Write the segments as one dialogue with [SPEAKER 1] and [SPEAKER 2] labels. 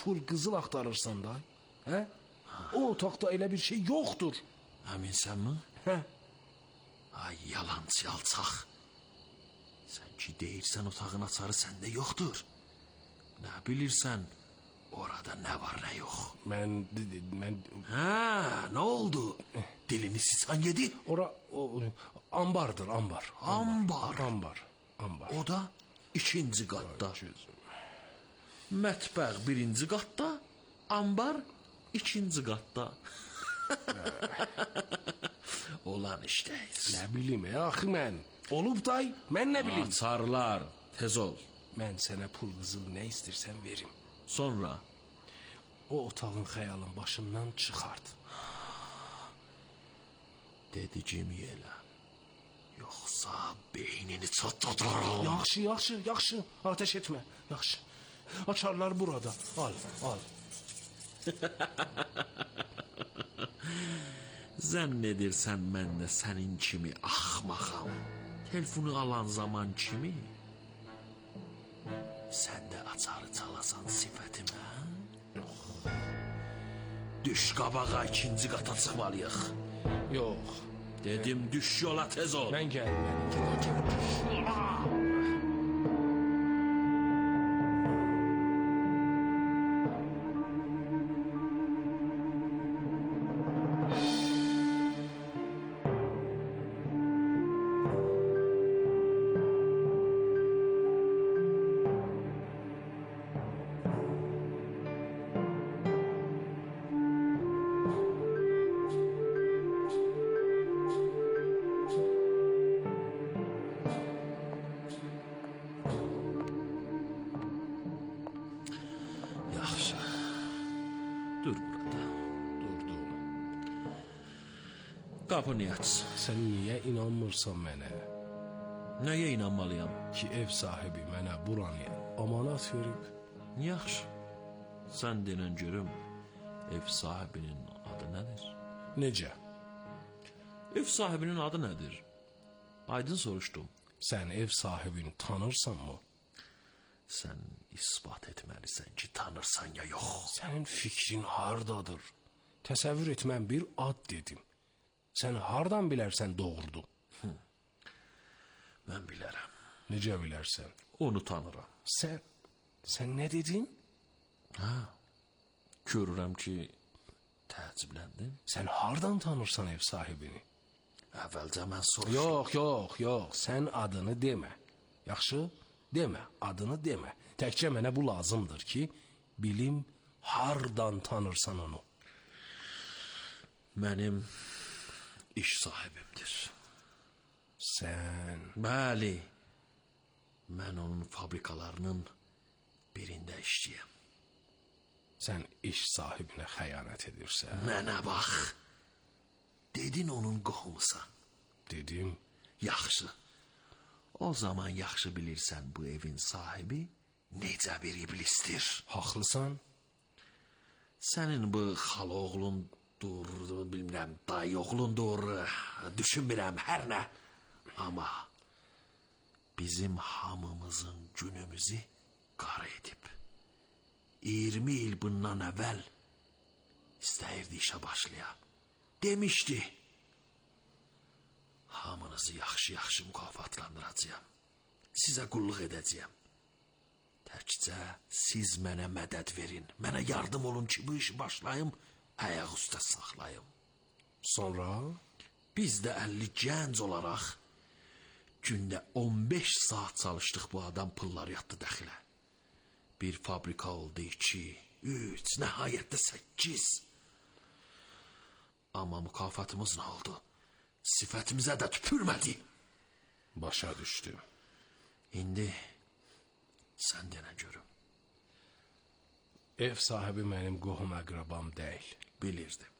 [SPEAKER 1] pul qızıl axtarırsan da, hə? O otaqda elə bir şey yoxdur.
[SPEAKER 2] Əminsən mi?
[SPEAKER 1] Hə?
[SPEAKER 2] Ay yalancı alçaq. Sən ki deyirsən otağın açarı səndə yoxdur. Nə bilirsən orada nə var nə yox?
[SPEAKER 1] Mən...
[SPEAKER 2] Hə, nə oldu? Dilini siçan yedi?
[SPEAKER 1] Ora ambardır, ambar.
[SPEAKER 2] Ambar. O da ikinci qatda. Mətbəx birinci qatda, ambar ikinci qatda. Olan işdeyiz.
[SPEAKER 1] Nə bilim, axı mən. Olub day, mən nə bilim.
[SPEAKER 2] Açarlar, tez ol.
[SPEAKER 1] Mən sənə pul qızıl nə istirsən verim.
[SPEAKER 2] Sonra?
[SPEAKER 1] O otağın xəyalın başından çıxart.
[SPEAKER 2] Dedicimi elə. Yoxsa beynini çatladıram.
[SPEAKER 1] Yaxşı. Ateş etmə. Yaxşı. Açarlar burada. Al.
[SPEAKER 2] Zənn edirsən mən də sənin kimi axmağam. Telefonu alan zaman kimi sən də açarı çalasan sifətimə. Düş qabağa, ikinci qata çıxmalıyıq.
[SPEAKER 1] Yox.
[SPEAKER 2] Dedim düş yola, tez ol.
[SPEAKER 1] Mən gəlməliyim.
[SPEAKER 2] Yaxşı. Dur burada.
[SPEAKER 1] Durdum.
[SPEAKER 2] Qapını aç.
[SPEAKER 1] Sən niyə inanmırsan mənə?
[SPEAKER 2] Nəyə inanmalıyam?
[SPEAKER 1] Ki ev sahibi mənə buranı amanat verib.
[SPEAKER 2] Yaxşı. Sən denən görüm, ev sahibinin adı nədir?
[SPEAKER 1] Necə?
[SPEAKER 2] Ev sahibinin adı nədir? Aydın soruşdum.
[SPEAKER 1] Sən ev sahibini tanırsanmı?
[SPEAKER 2] Sən isbat etməlisən ki, tanırsan ya yox.
[SPEAKER 1] Sənin fikrin hardadır? Təsəvvür et, mən bir ad dedim. Sən hardan bilərsən doğrudur?
[SPEAKER 2] Mən bilərəm.
[SPEAKER 1] Necə bilərsən?
[SPEAKER 2] Onu tanıram.
[SPEAKER 1] Sən nə dedin?
[SPEAKER 2] Görürəm ki, təəccübləndin.
[SPEAKER 1] Sən hardan tanırsan ev sahibini?
[SPEAKER 2] Əvvəlcə mən soruşdum.
[SPEAKER 1] Yox, sən adını demə. Yaxşı? Demə, adını demə. Təkcə mənə bu lazımdır ki, bilim hardan tanırsan onu.
[SPEAKER 2] Mənim iş sahibimdir.
[SPEAKER 1] Sən...
[SPEAKER 2] Bəli, mən onun fabrikalarının birində işləyəm.
[SPEAKER 1] Sən iş sahibinə xəyanət edirsən.
[SPEAKER 2] Mənə bax, dedin onun qohumusan.
[SPEAKER 1] Dedim.
[SPEAKER 2] Yaxşı. O zaman yaxşı bilirsən bu evin sahibi necə bir iblisdir.
[SPEAKER 1] Haqlısan.
[SPEAKER 2] Sənin bu xala oğlundur, bilmirəm, dayı oğlundur, düşünmürəm, hər nə. Amma bizim hamımızın günümüzü qara edib. 20 il bundan əvvəl istəyirdi işə başlaya. Demişdi, hamınızı yaxşı-yaxşı mükafatlandıracağım. Sizə qulluq edəcəyəm. Təkcə siz mənə mədəd verin. Mənə yardım olun ki, bu işi başlayım, ayaq üstə saxlayım.
[SPEAKER 1] Sonra?
[SPEAKER 2] Biz də 50 gənc olaraq gündə 15 saat çalışdıq, bu adam pullar yatdı dəxilə. Bir fabrika oldu, 2, 3, nəhayətdə 8. Amma mükafatımız nə oldu? Sifətimizə də tüpürmədi.
[SPEAKER 1] Başa düşdüm.
[SPEAKER 2] İndi sən denə görüm.
[SPEAKER 1] Ev sahibi mənim qohum əqrabam deyil.
[SPEAKER 2] Bilirdim.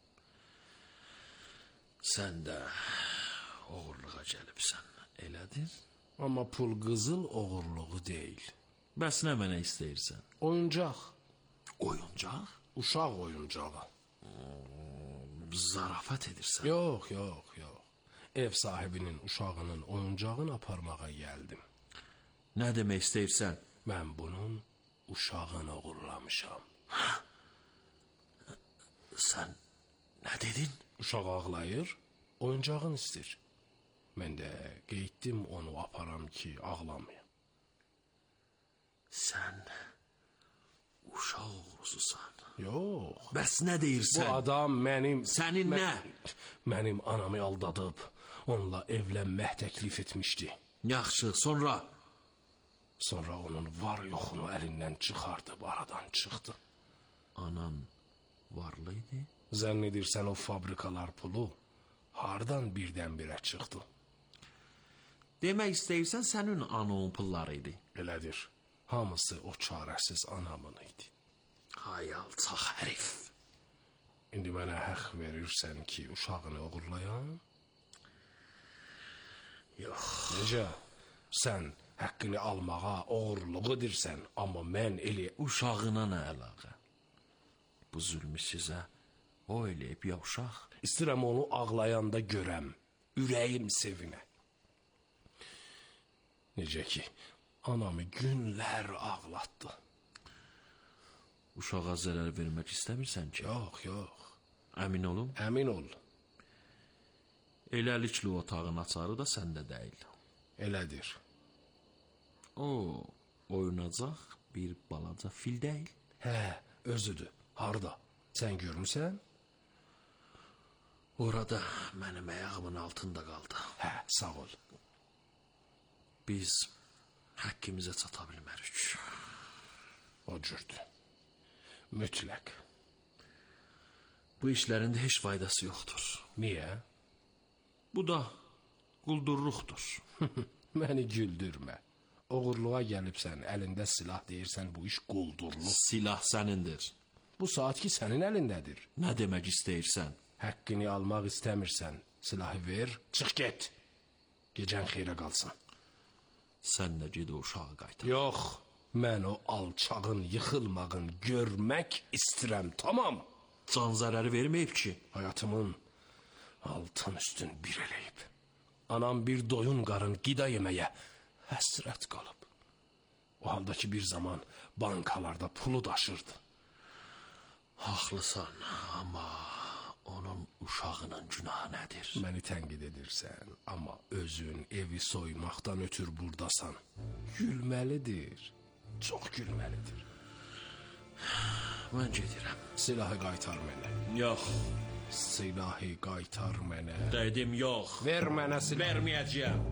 [SPEAKER 2] Sən də oğurluğa gəlibsən, elədir?
[SPEAKER 1] Amma pul qızıl oğurluğu deyil.
[SPEAKER 2] Bəs nə mənə istəyirsən?
[SPEAKER 1] Oyuncaq.
[SPEAKER 2] Oyuncaq?
[SPEAKER 1] Uşaq oyuncağı.
[SPEAKER 2] Zarafat edirsən.
[SPEAKER 1] Yox. Ev sahibinin uşağının oyuncağını aparmağa gəldim.
[SPEAKER 2] Nə demək istəyirsən?
[SPEAKER 1] Mən bunun uşağını oğurlamışam.
[SPEAKER 2] Sən nə dedin?
[SPEAKER 1] Uşaq ağlayır, oyuncağın istir. Mən də qeyddim onu aparam ki, ağlamayım.
[SPEAKER 2] Sən uşaq oğrususan.
[SPEAKER 1] Yox.
[SPEAKER 2] Bəs nə
[SPEAKER 1] Bu
[SPEAKER 2] deyirsən?
[SPEAKER 1] adam mənim...
[SPEAKER 2] Sənin nə?
[SPEAKER 1] Mənim anamı aldadıb, onunla evlənmək təklif etmişdi.
[SPEAKER 2] Yaxşı, sonra?
[SPEAKER 1] Sonra onun var yoxunu əlindən çıxardıb, aradan çıxdı.
[SPEAKER 2] Anan varlıydı?
[SPEAKER 1] Zənn edirsən o fabrikalar pulu hardan birdən-birə çıxdı?
[SPEAKER 2] Demək istəyirsən sənin ananın pulları idi.
[SPEAKER 1] Elədir. Hamısı o çarəsiz anamın idi.
[SPEAKER 2] Hay alçaq hərif.
[SPEAKER 1] İndi mənə haqq verirsən ki, uşağını oğurlayan?
[SPEAKER 2] Yox.
[SPEAKER 1] Necə? Sən haqqını almağa oğurluq edirsən, amma mən elə...
[SPEAKER 2] Uşağına nə əlaqə? Bu zülmü sizə o eləyib ya uşaq?
[SPEAKER 1] İstəyirəm onu ağlayanda görəm, ürəyim sevinə. Necə ki, anamı günlər ağlatdı.
[SPEAKER 2] Uşağa zərər vermək istəmirsən ki?
[SPEAKER 1] Yox, yox.
[SPEAKER 2] Əmin olun.
[SPEAKER 1] Əmin ol.
[SPEAKER 2] Eləlikli otağın açarı da səndə deyil.
[SPEAKER 1] Elədir.
[SPEAKER 2] O, oynayacaq bir balaca fil deyil.
[SPEAKER 1] Hə, özüdür. Harda? Sən görmüsən?
[SPEAKER 2] Orada mənim ayağımın altında qaldı.
[SPEAKER 1] Hə, sağ ol.
[SPEAKER 2] Biz həqqimizə çata bilmərik.
[SPEAKER 1] O cürdür. Mütləq.
[SPEAKER 2] Bu işlərin də heç faydası yoxdur.
[SPEAKER 1] Niyə?
[SPEAKER 2] Bu da quldurluqdur.
[SPEAKER 1] Məni güldürmə. Oğurluğa gəlibsən, əlində silah deyirsən, bu iş quldurluq.
[SPEAKER 2] Silah sənindir.
[SPEAKER 1] Bu saat ki, sənin əlindədir.
[SPEAKER 2] Nə demək istəyirsən?
[SPEAKER 1] Həqqini almaq istəmirsən, silahı ver, çıx get. Gecən xeyrə qalsın.
[SPEAKER 2] Sən də ged o uşağı qaytar.
[SPEAKER 1] Yox, mən o alçağın yıxılmağın görmək istəyirəm, tamam.
[SPEAKER 2] Can zərəri verməyib ki.
[SPEAKER 1] Hayatımın altın üstün bir eləyib. Anam bir doyun qarın qida yeməyə həsrət qalıb. O halda ki, bir zaman bankalarda pulu daşırdı.
[SPEAKER 2] Haqlısan, amma onun uşağının günahı nədir?
[SPEAKER 1] Məni tənqid edirsən, amma özün evi soymaqdan ötür burdasan. Gülməlidir, çox gülməlidir.
[SPEAKER 2] Mən gedirəm.
[SPEAKER 1] Silahı qaytar mənə.
[SPEAKER 2] Yox.
[SPEAKER 1] Silahı qaytar mənə.
[SPEAKER 2] Dedim yox.
[SPEAKER 1] Ver mənə silahı.
[SPEAKER 2] Verməyəcəyəm.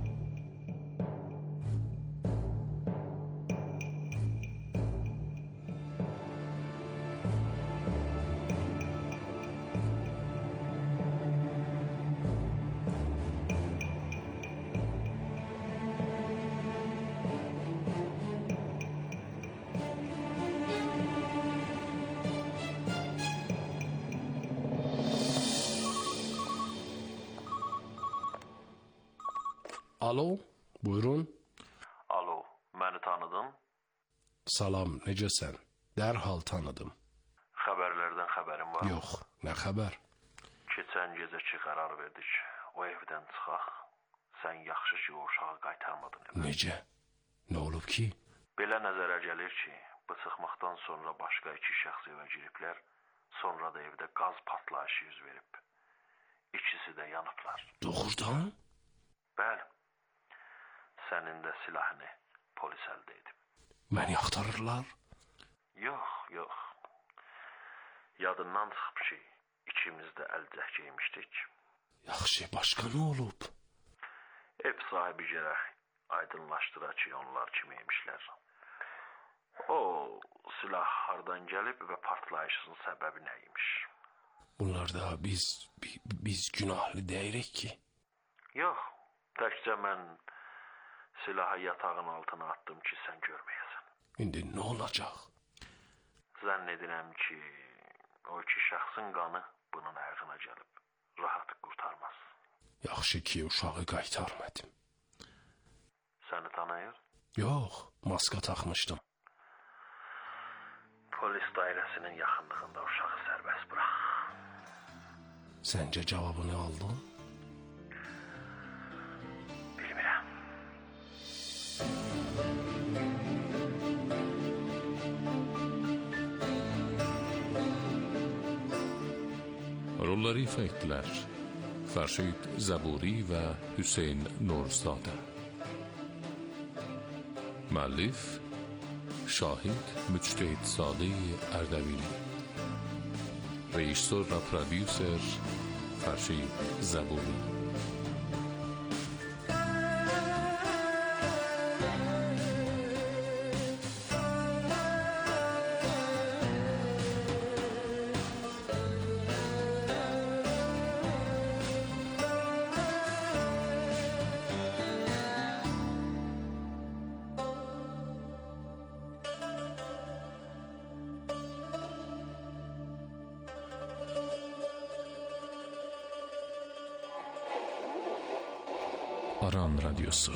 [SPEAKER 1] Alo, buyurun.
[SPEAKER 2] Alo, məni tanıdın?
[SPEAKER 1] Salam, necəsən? Dərhal tanıdım.
[SPEAKER 2] Xəbərlərdən xəbərim var.
[SPEAKER 1] Yox, nə xəbər?
[SPEAKER 2] Keçən gecəki qərar verdik. O evdən çıxaq. Sən yaxşı ki, o uşağı qaytarmadın.
[SPEAKER 1] Necə? Nə olub ki?
[SPEAKER 2] Belə nəzərə gəlir ki, bu çıxmaqdan sonra başqa iki şəxs evə giriblər. Sonra da evdə qaz partlayışı yüz verib. İkisi də yanıblar.
[SPEAKER 1] Doğrudan?
[SPEAKER 2] Bəli. Sənin də silahını polis əldə edib.
[SPEAKER 1] Məni axtarırlar?
[SPEAKER 2] Yox, yox. Yadından çıxıb ki, ikimiz də əlcək geymişdik.
[SPEAKER 1] Yaxşı, başqa nə olub?
[SPEAKER 2] Ev sahibi gərək aydınlaşdıra ki, onlar kimiymişlər. O silah hardan gəlib və partlayışın səbəbi nə imiş?
[SPEAKER 1] Bunlarda biz günahlı deyirik ki.
[SPEAKER 2] Yox, təkcə mən silahı yatağın altına attım ki, sən görməyəsən.
[SPEAKER 1] İndi nə olacaq?
[SPEAKER 2] Zənn edirəm ki, o iki şəxsin qanı bunun ayağına gəlib. Rahat qurtarmaz.
[SPEAKER 1] Yaxşı ki, uşağı qaytarmadım.
[SPEAKER 2] Səni tanıyır?
[SPEAKER 1] Yox, maska taxmışdım.
[SPEAKER 2] Polis dairəsinin yaxınlığında uşağı sərbəst bırax.
[SPEAKER 1] Səncə cavabını aldın?
[SPEAKER 2] Bilmirəm.
[SPEAKER 3] Rolları ifa etdilər Fərşid Zəburi və Hüseyn Nurzadə. Müəllif Şahid Müctehidzadə Ərdəbili. Rejissor və prodüser Fərşid Zəburi. Aran Radyosu.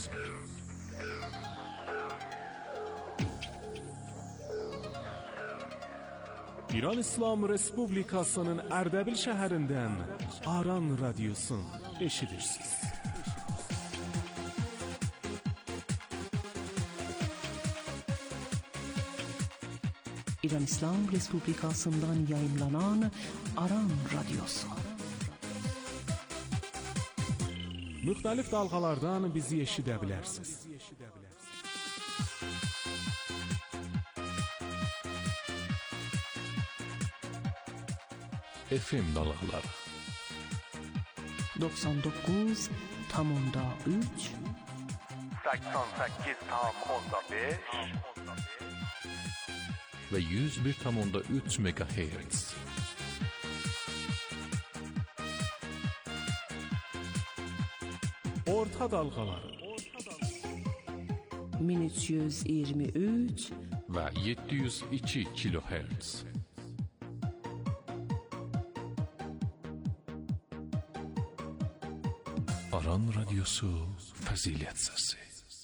[SPEAKER 4] İran İslam Respublikasının Ərdəbil şəhərindən Aran Radyosu eşidirsiniz.
[SPEAKER 5] İran İslam Respublikasından yayınlanan Aran Radyosu.
[SPEAKER 4] Müxtəlif dalğalardan bizi eşidə bilərsiniz.
[SPEAKER 3] FM dalğaları
[SPEAKER 5] 99,3
[SPEAKER 6] 88,5
[SPEAKER 3] və 101,3 MHz.
[SPEAKER 4] Orta dalğaları
[SPEAKER 5] 1323
[SPEAKER 3] və 702 kHz. Aran Radyosu Fəzilət Səsi.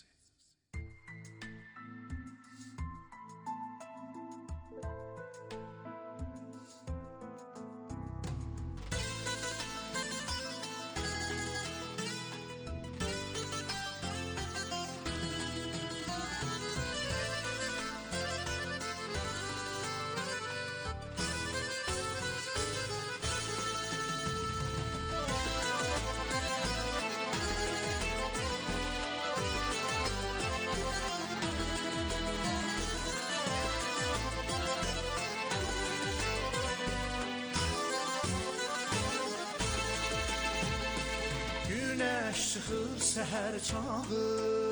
[SPEAKER 7] Güneş çıxır səhər çağı,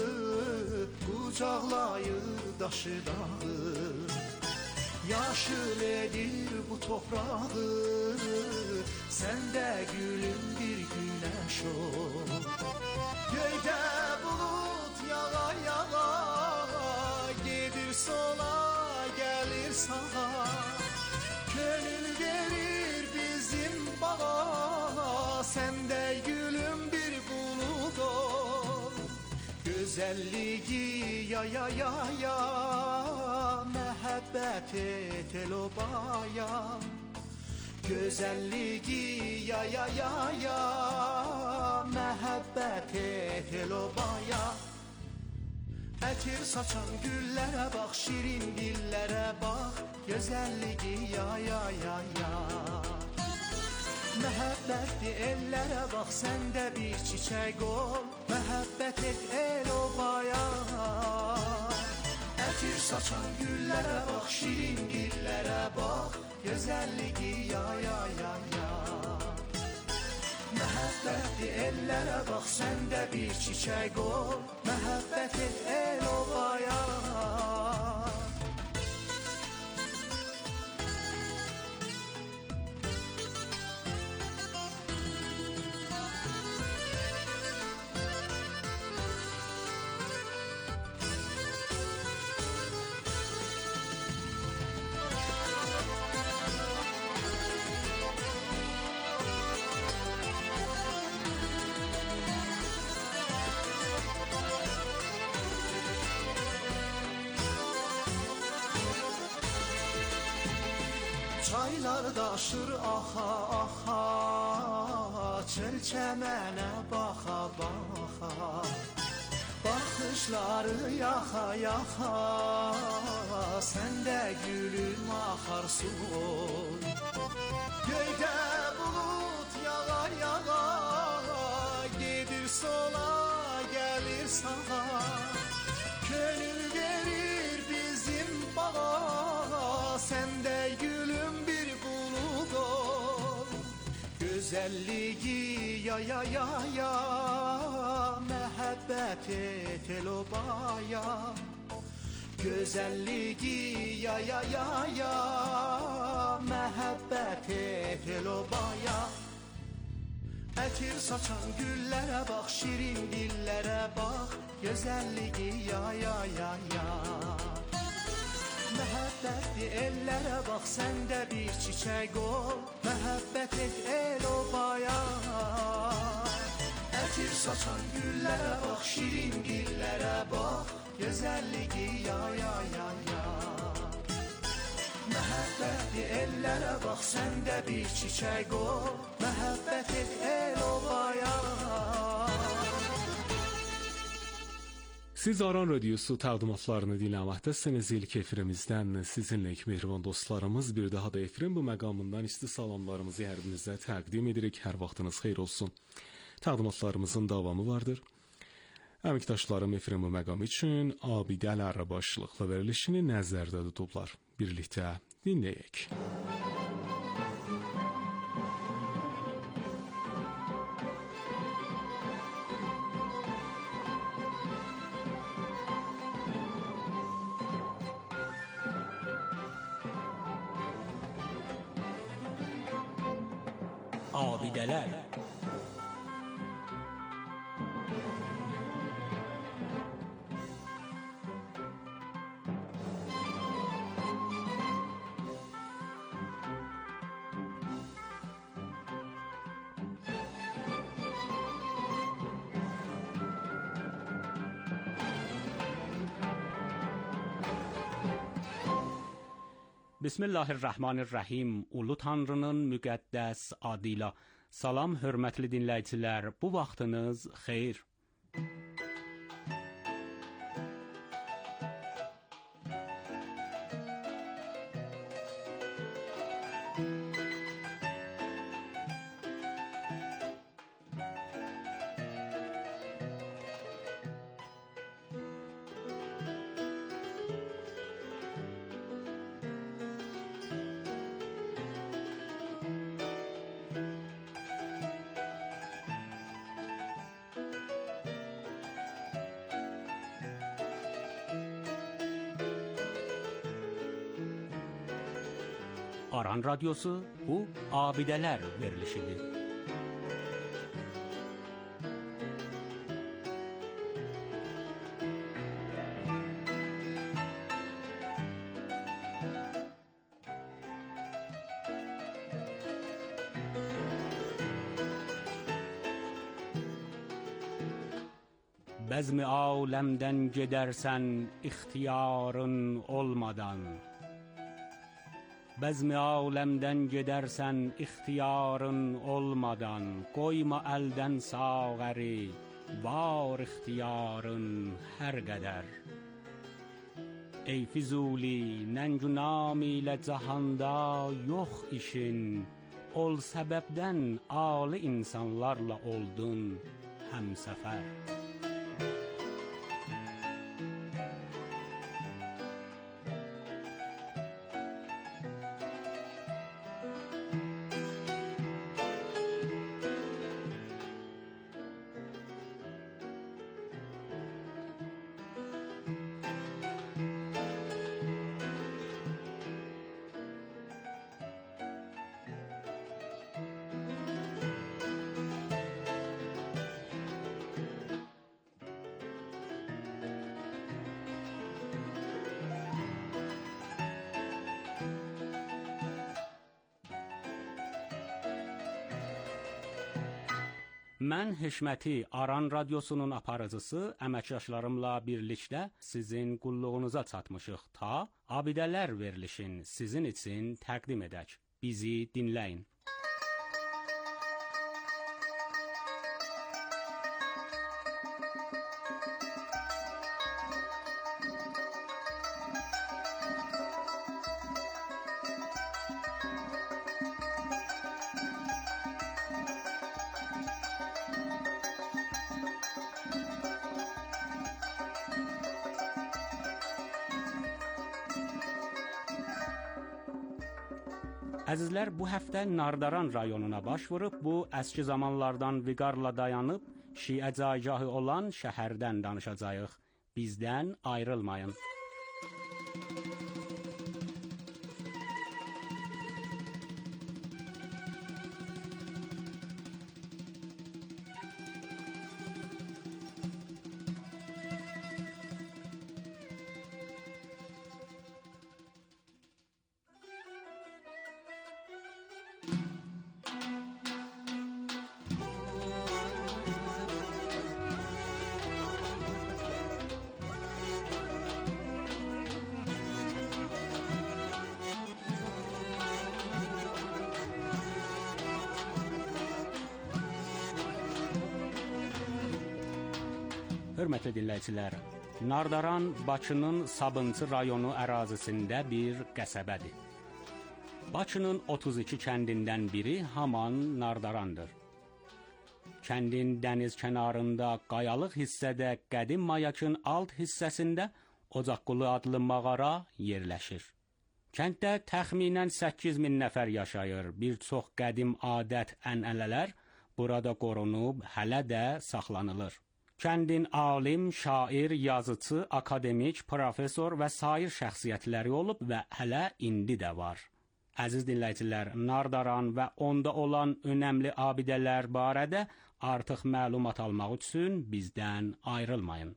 [SPEAKER 7] qucaqlayır daşı dağı. Yaşıl edir bu toprağı, səndə gülüm bir güneş ol. Göydə bulut yağa yağa, gedir sola, gəlir sağa. Könül verir bizim bağa, səndə gülüm bir bulut ol. Gözəlliyi ya ya ya ya, məhəbbət et elobaya. Gözəlliyi ya ya ya ya, məhəbbət et elobaya. Ətir saçan güllərə bax, şirin dillərə bax. Gözəlliyi ya ya ya ya. Məhəbbətli ellərə bax, səndə bir çiçək ol. Məhəbbət et el-obaya. Ətir saçan güllərə bax, şirin dillərə bax. Gözəlliyi ya ya ya ya. Məhəbbətli ellərə bax, səndə bir çiçək ol. Məhəbbət et el-obaya. Çaylar daşır axa axa, çel-çəmənə baxa baxa. Baxışları yaxa yaxa, səndə gülüm axar su ol. Göydə bu sola gelir sağa. Gönül verir bizim bağa, sen de gülüm bir bulut ol. Güzelliği ya ya ya ya, mehabbet et el obaya. Güzelliği ya ya ya ya, mehabbet et el obaya. Ətir saçan güllərə bax, şirin dillərə bax, gözəlliyi ya ya ya ya. Məhəbbətli ellərə bax, sən də bir çiçək ol, məhəbbət et el obaya. Ətir saçan güllərə bax, şirin dillərə bax, gözəlliyi ya ya ya ya. Məhəbbətli ellərə bax, sən də bir çiçək ol, məhəbbət et el obaya.
[SPEAKER 4] Siz Aran Radyosu təqdimatlarını dinləməkdəsiniz. İlk efirimizdən sizinləyik mehriban dostlarımız. Bir daha da efirin bu məqamından isti salamlarımızı hər birinizə təqdim edirik. Hər vaxtınız xeyir olsun. Təqdimatlarımızın davamı vardır. Əməkdaşlarım efirin bu məqam üçün Abidələr başlıqlı verilişini nəzərdə tutublar. Birlikdə dinləyək.
[SPEAKER 6] Abidələr. Bismillahirrahmanirrahim. Ulu Tanrının müqəddəs adıyla. Salam hörmətli dinləyicilər. Bu vaxtınız xeyir. Aran Radyosu bu Abidələr verilişidir. Bəzmi aləmdən gedərsən ixtiyarın olmadan. Bəzmi aləmdən gedərsən ixtiyarın olmadan. Qoyma əldən sağəri, var ixtiyarın hər qədər. Ey Füzuli, nəngünam ilə cahanda yox işin. Ol səbəbdən ali insanlarla oldun həmsəfər. Mən Hişməti, Aran Radyosunun aparıcısı, əməkdaşlarımla birlikdə sizin qulluğunuza çatmışıq ta Abidələr verilişin sizin üçün təqdim edək. Bizi dinləyin. Əzizlər, bu həftə Nardaran rayonuna baş vurub, bu əski zamanlardan Viqarla dayanıb, Şiə caygahı olan şəhərdən danışacağıq. Bizdən ayrılmayın. Hörmətli dinləyicilər, Nardaran Bakının Sabunçu rayonu ərazisində bir qəsəbədir. Bakının 32 kəndindən biri haman Nardarandır. Kəndin dəniz kənarında qayalıq hissədə qədim mayakın alt hissəsində Ocaqqulu adlı mağara yerləşir. Kənddə təxminən 8000 nəfər yaşayır. Bir çox qədim adət-ənənələr burada qorunub, hələ də saxlanılır. Kəndin alim, şair, yazıcı, akademik, profesor və sair şəxsiyyətləri olub və hələ indi də var. Əziz dinləyicilər, Nardaran və onda olan önəmli abidələr barədə artıq məlumat almaq üçün bizdən ayrılmayın.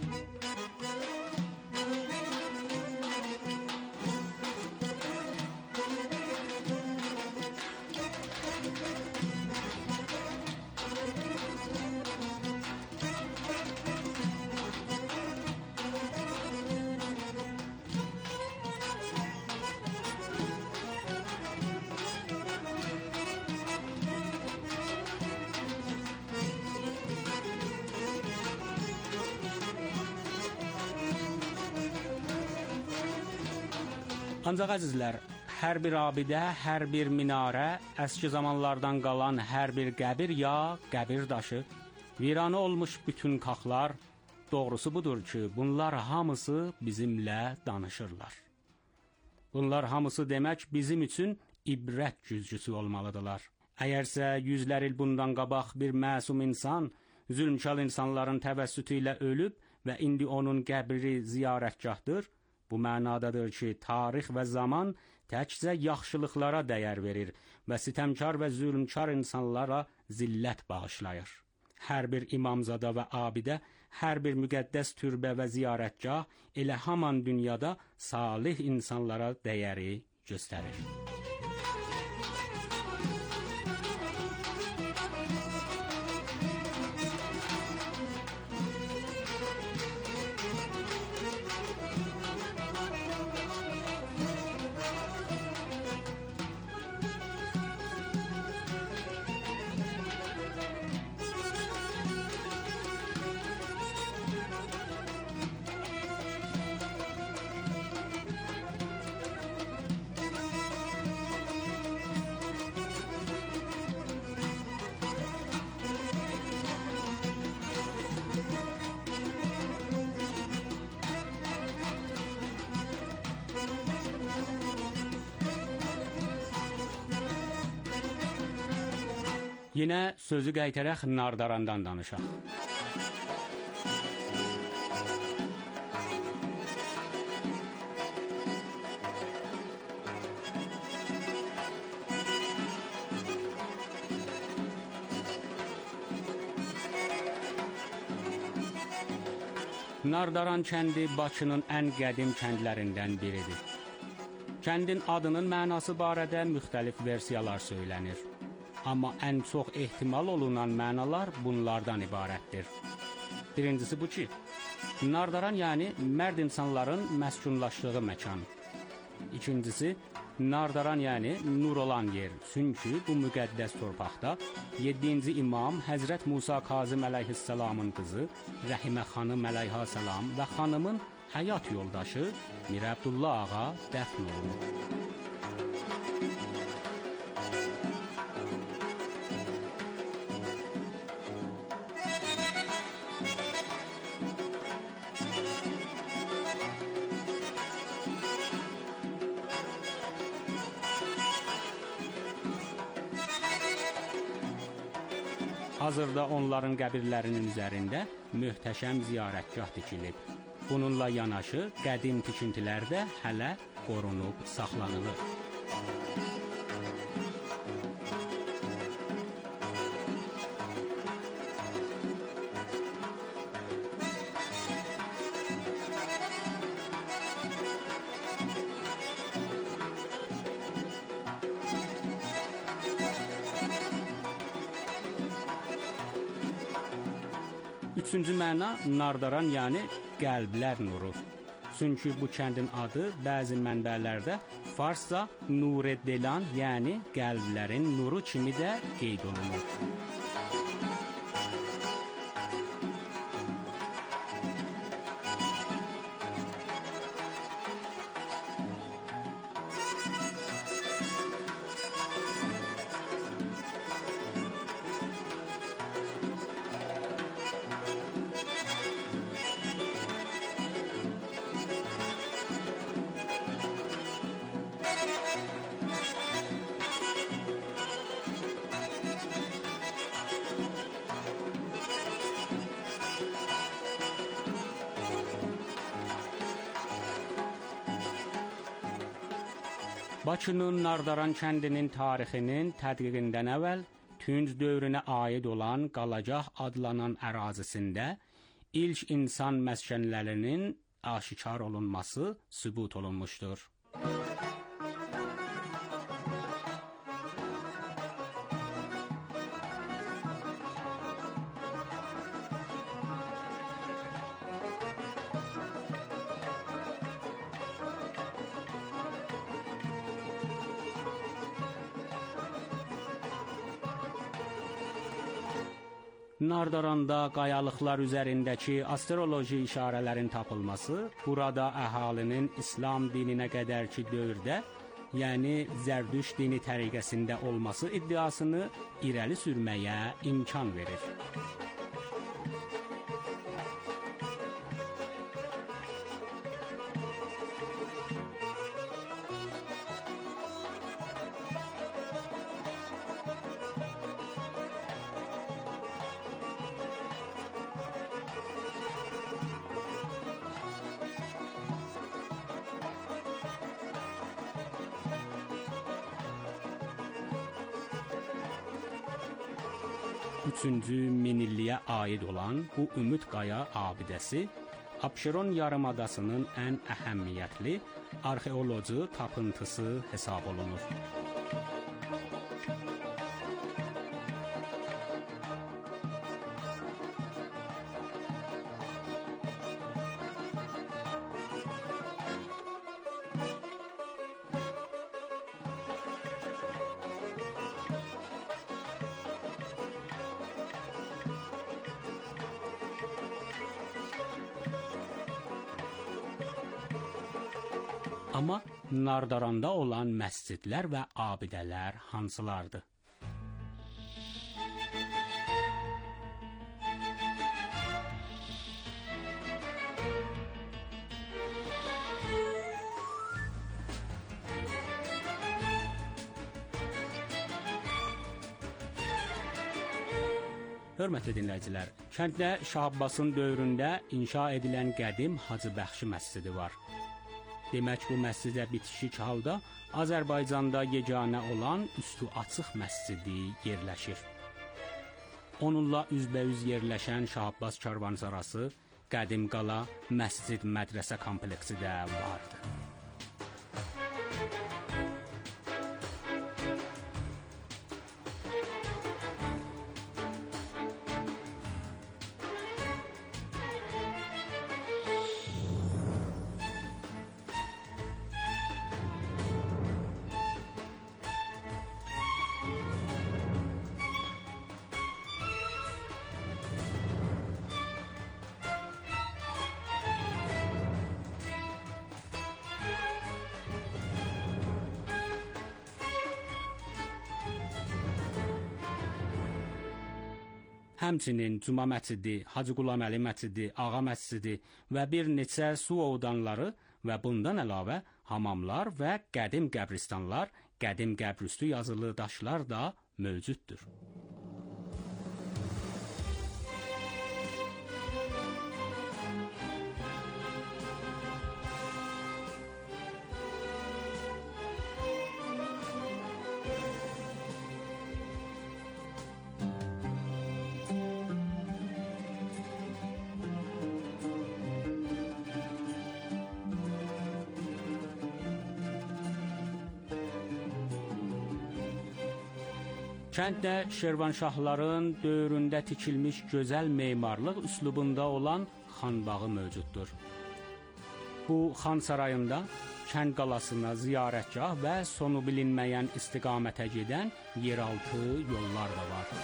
[SPEAKER 6] Ancaq əzizlər, hər bir abidə, hər bir minarə, əski zamanlardan qalan hər bir qəbir ya qəbir daşı, viranə olmuş bütün kaxlar, doğrusu budur ki, bunlar hamısı bizimlə danışırlar. Bunlar hamısı demək bizim üçün ibrət güzgüsü olmalıdırlar. Əgərsə yüzlər il bundan qabaq bir məsum insan, zülmkar insanların təvəssütü ilə ölüb və indi onun qəbri ziyarətgahdır, bu mənadadır ki, tarix və zaman təkcə yaxşılıqlara dəyər verir və sitəmkar və zülmkar insanlara zillət bağışlayır. Hər bir imamzada və abidə, hər bir müqəddəs türbə və ziyarətgah elə haman dünyada salih insanlara dəyəri göstərir. Yine sözü qaytaraq Nardarandan danışaq. Nardaran kəndi Bakının ən qədim kəndlərindən biridir. Kəndin adının mənası barədə müxtəlif versiyalar söylənir. Amma ən çox ehtimal olunan mənalar bunlardan ibarətdir. Birincisi bu ki, Nardaran yəni mərd insanların məskunlaşdığı məkan. İkincisi, Nardaran yəni nur olan yer. Çünki bu müqəddəs torpaqda 7-ci imam Həzrət Musa Kazım əleyhissalamın qızı Rəhimə xanım əleyhissalam və xanımın həyat yoldaşı Mir Əbdullah ağa dəfn olunub. Hazırda onların qəbirlərinin üzərində möhtəşəm ziyarətgah tikilib. Bununla yanaşı qədim tikintilər də hələ qorunub saxlanılır. Üçüncü məna nardaran, yəni qəlblər nuru. Çünki bu kəndin adı bəzi mənbələrdə farsca Nureddelan, yəni qəlblərin nuru kimi də qeyd olunur. Bakının Nardaran kəndinin tarixinin tədqiqindən əvvəl Tünc dövrünə aid olan Qalacaq adlanan ərazisində ilk insan məskənlərinin aşikar olunması sübut olunmuşdur. Nardaranda qayalıqlar üzərindəki astroloji işarələrin tapılması, burada əhalinin İslam dininə qədərki dövrdə, yəni Zərdüşt dini təriqəsində olması iddiasını irəli sürməyə imkan verir. Üçüncü minilliyə aid olan bu Ümid Qaya abidəsi Abşeron yarımadasının ən əhəmiyyətli arxeoloji tapıntısı hesab olunur. Amma Nardaranda olan məscidlər və abidələr hansılardır? Hörmətli dinləyicilər, kənddə Şah Abbasın dövründə inşa edilən qədim Hacıbəxşi məscidi var. Demək, bu məscidə bitişik halda Azərbaycanda yeganə olan üstü açıq məscidi yerləşir. Onunla üzbəüz yerləşən Şah Abbas karvansarası, qədim qala, məscid, mədrəsə kompleksi də vardı. Həmçinin Cuma məscidi, Hacı Qulaməli məscidi, Ağa məscidi və bir neçə su ovdanları və bundan əlavə hamamlar və qədim qəbristanlar, qədim qəbrüstü yazılı daşlar da mövcuddur. Kənddə Şirvanşahların dövründə tikilmiş gözəl memarlıq üslubunda olan xanbağı mövcuddur. Bu xan sarayında kənd qalasına ziyarətgah və sonu bilinməyən istiqamətə gedən yeraltı yollar da var.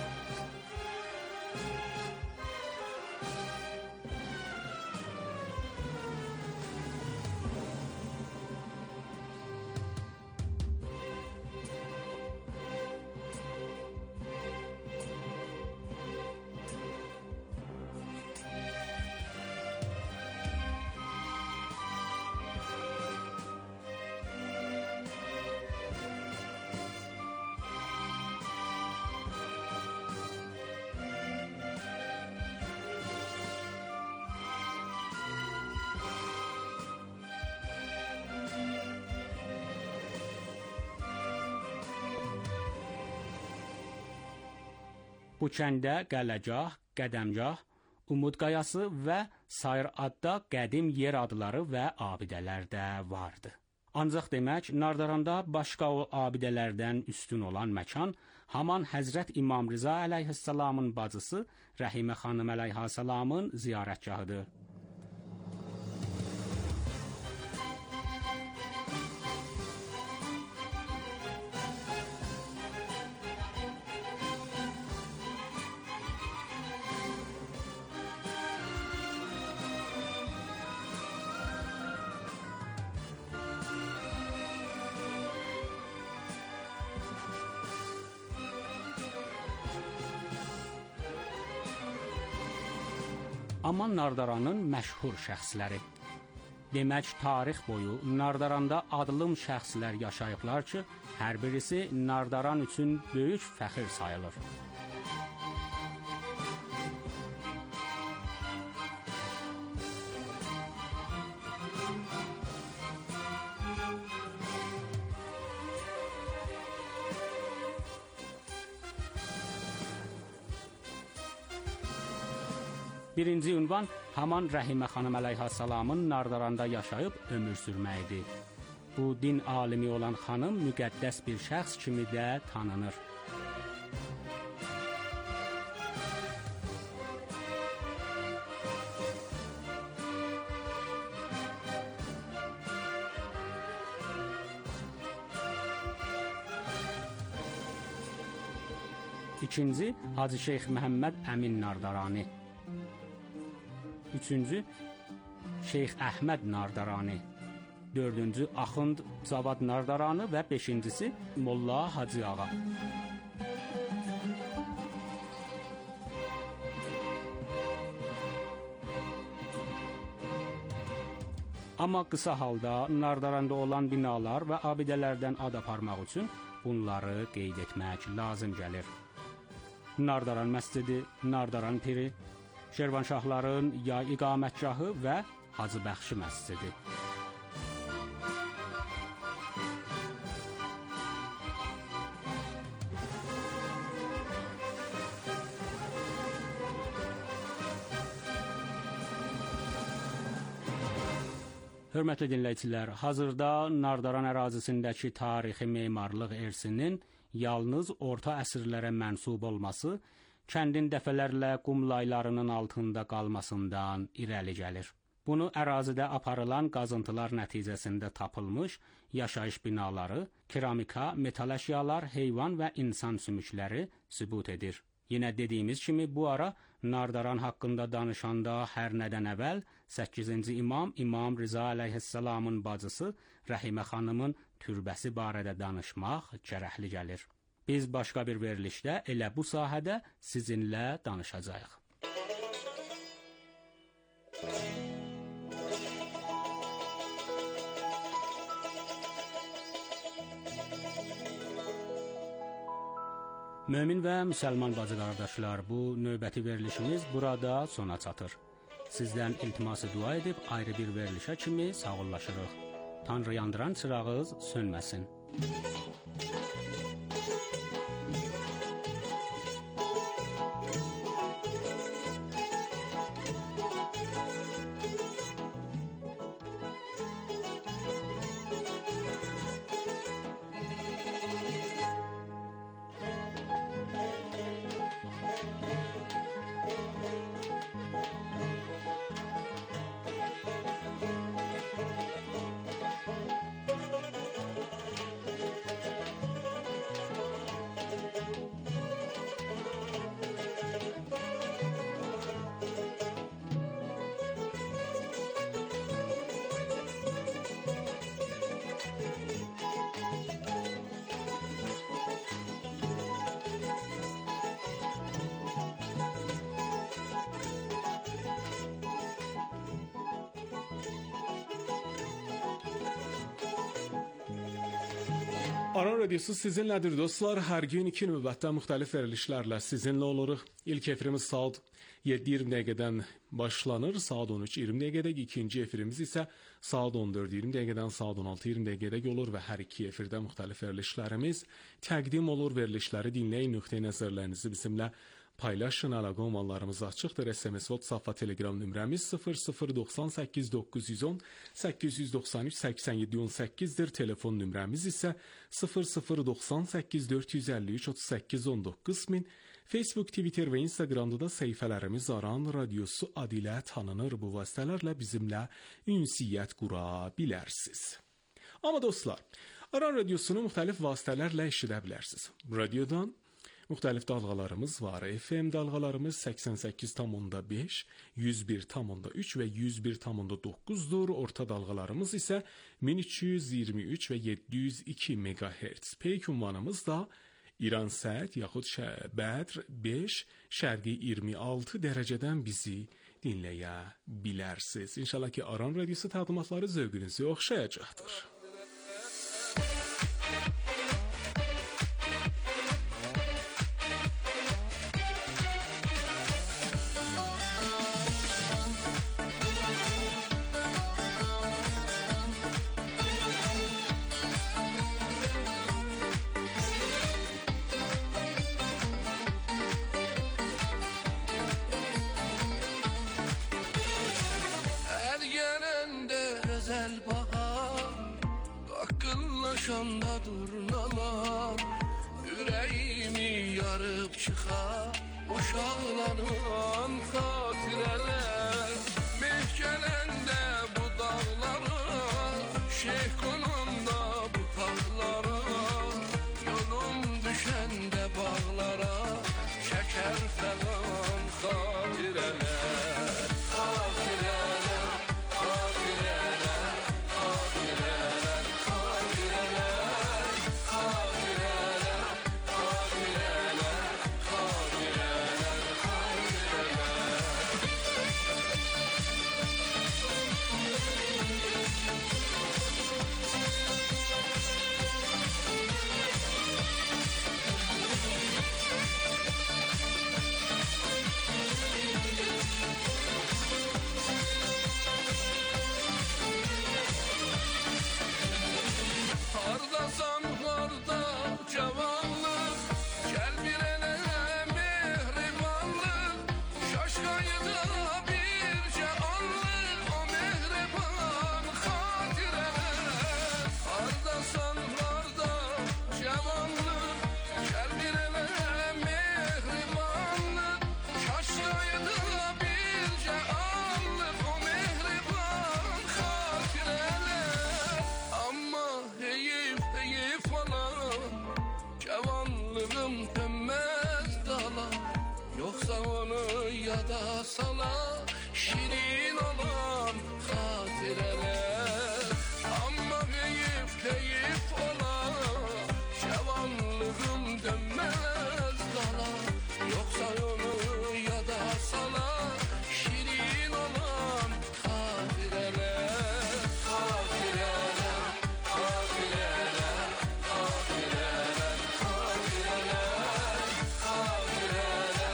[SPEAKER 6] Bu kəndə Qələgah, Qədəmgah, Umud Qayası və sair adda qədim yer adları və abidələr də vardı. Ancaq demək, Nardaranda başqa o abidələrdən üstün olan məkan haman Həzrət İmam Rza əleyhissalamın bacısı Rəhimə xanım əleyhissalamın ziyarətgahıdır. Amma Nardaranın məşhur şəxsləri. Demək, tarix boyu Nardaranda adlım şəxslər yaşayıblar ki, hər birisi Nardaran üçün böyük fəxir sayılır. Birinci ünvan haman Rəhimə xanım əleyhissalamın Nardaranda yaşayıb ömür sürməyidir. Bu din alimi olan xanım müqəddəs bir şəxs kimi də tanınır. İkinci, Hacı Şeyx Məhəmməd Əmin Nardarani. Üçüncü, Şeyx Əhməd Nardarani. Dördüncü, Axund Cavad Nardarani və beşincisi, Molla Hacı Ağa. Amma qısa halda Nardaranda olan binalar və abidələrdən ad aparmaq üçün bunları qeyd etmək lazım gəlir. Nardaran məscidi, Nardaran piri, Şirvanşahların yay iqamətgahı və Hacı Bəxşi məscidi. Hörmətli dinləyicilər, hazırda Nardaran ərazisindəki tarixi memarlıq irsinin yalnız orta əsrlərə mənsub olması, kəndin dəfələrlə qum laylarının altında qalmasından irəli gəlir. Bunu ərazidə aparılan qazıntılar nəticəsində tapılmış yaşayış binaları, keramika, metal əşyalar, heyvan və insan sümükləri sübut edir. Yenə dediyimiz kimi bu ara Nardaran haqqında danışanda hər nədən əvvəl 8-ci imam İmam Rza əleyhissalamın bacısı Rəhimə xanımın türbəsi barədə danışmaq gərəkli gəlir. Biz başqa bir verilişdə elə bu sahədə sizinlə danışacağıq. Mömin və müsəlman bacı qardaşlar, bu növbəti verilişimiz burada sona çatır. Sizdən iltiması dua edib ayrı bir verilişə kimi sağollaşırıq. Tanrı yandıran çırağınız sönməsin.
[SPEAKER 4] Aran Radyosu sizinlədir dostlar. Hər gün 2 növbətdə müxtəlif verilişlərlə sizinlə oluruq. İlk efirimiz saat 7:20 dəqiqədən başlanır. Saat 13:20 dəqiqədək. İkinci efirimiz isə saat 14:20 dəqiqədən saat 16:20 dəqiqədək olur və hər iki efirdə müxtəlif verilişlərimiz təqdim olur. Verilişləri dinləyin, nöqteyi nəzərlərinizi bizimlə paylaşın. Əlaqə olmalarımız açıqdır. SMS, WhatsApp və Telegram nömrəmiz 0098 910 893 87 18-dir. Telefon nömrəmiz isə 0098 453 38 19 min. Facebook, Twitter və Instagramda da səhifələrimiz Aran Radyosu adı ilə tanınır. Bu vasitələrlə bizimlə ünsiyyət qura bilərsiniz. Amma dostlar, Aran Radyosunu müxtəlif vasitələrlə eşidə bilərsiniz. Radiodan müxtəlif dalğalarımız var. FM dalğalarımız 88,5, 101,3 və 101,9-dur. Orta dalğalarımız isə 1323 və 702 MHz. Peyk ünvanımız da İran Səət yaxud Bədr 5 şərqi 26 dərəcədən bizi dinləyə bilərsiniz. İnşallah ki, Aran Radyosu təqdimatları zövqünüzü oxşayacaqdır.
[SPEAKER 8] Akıllaşanda durnalar, yüreğimi yarıp çıkar boşalanan hatireler. Mehkelende bu dağlara, şeyh konanda bu tağlara, yolum düşende bağlara, çeker falan hatireler. Sala şirin olan hatireler, ama heyif olan şevanlığım dönmez dala. Yoksa onu ya da sala şirin olan hatireler. Hatireler, hatireler, hatireler, hatireler, hatireler,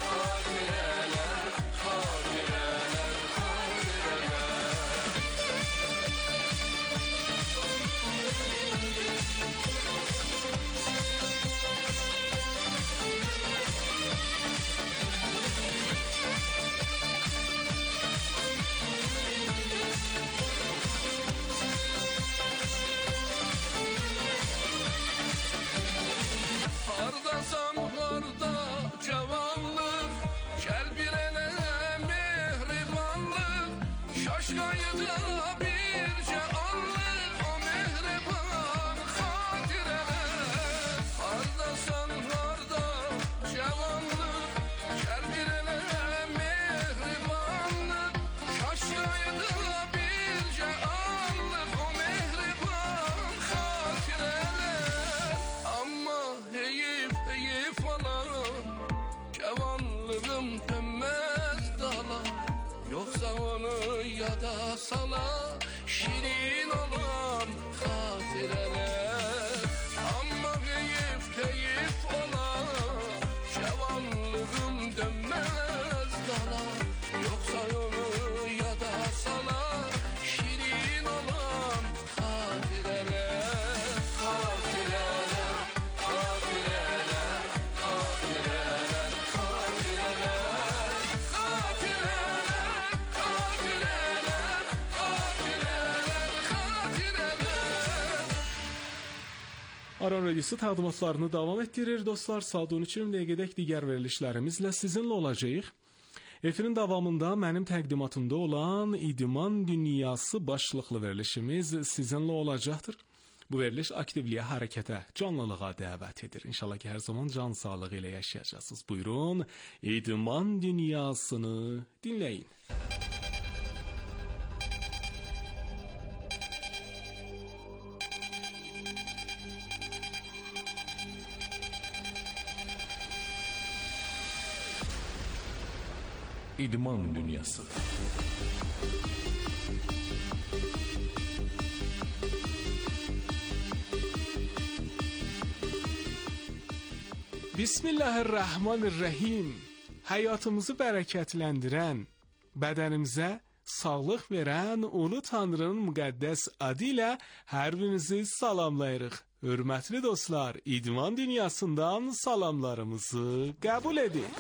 [SPEAKER 8] Hardasan harda cavanlık, gel bir ele mehribanlık, şaşkaydı birce anlık o mehriban hatireler. Hardasan harda cavanlık, gel bir ele mehribanlık, şaşkaydı birce anlık o mehriban hatireler. Ama heyif olan cavanlığım dönmez dala. Yoksa onu ya da sala şirin olan hatireler.
[SPEAKER 4] Aran Radiosu təqdimatlarını davam etdirir. Dostlar, saat 13:20 dəqiqədək digər verilişlərimizlə sizinlə olacağıq. Efirin davamında mənim təqdimatımda olan İdman Dünyası başlıqlı verilişimiz sizinlə olacaqdır. Bu veriliş aktivliyə, hərəkətə, canlılığa dəvət edir. İnşallah ki, hər zaman can sağlığı ilə yaşayacaqsınız. Buyurun, İdman Dünyasını dinləyin.
[SPEAKER 3] İdman Dünyası.
[SPEAKER 4] Bismillahirrahmanirrahim. Həyatımızı bərəkətləndirən, bədənimizə sağlıq verən Ulu Tanrının müqəddəs adı ilə hər birinizi salamlayırıq. Hörmətli dostlar, İdman Dünyasından salamlarımızı qəbul edin.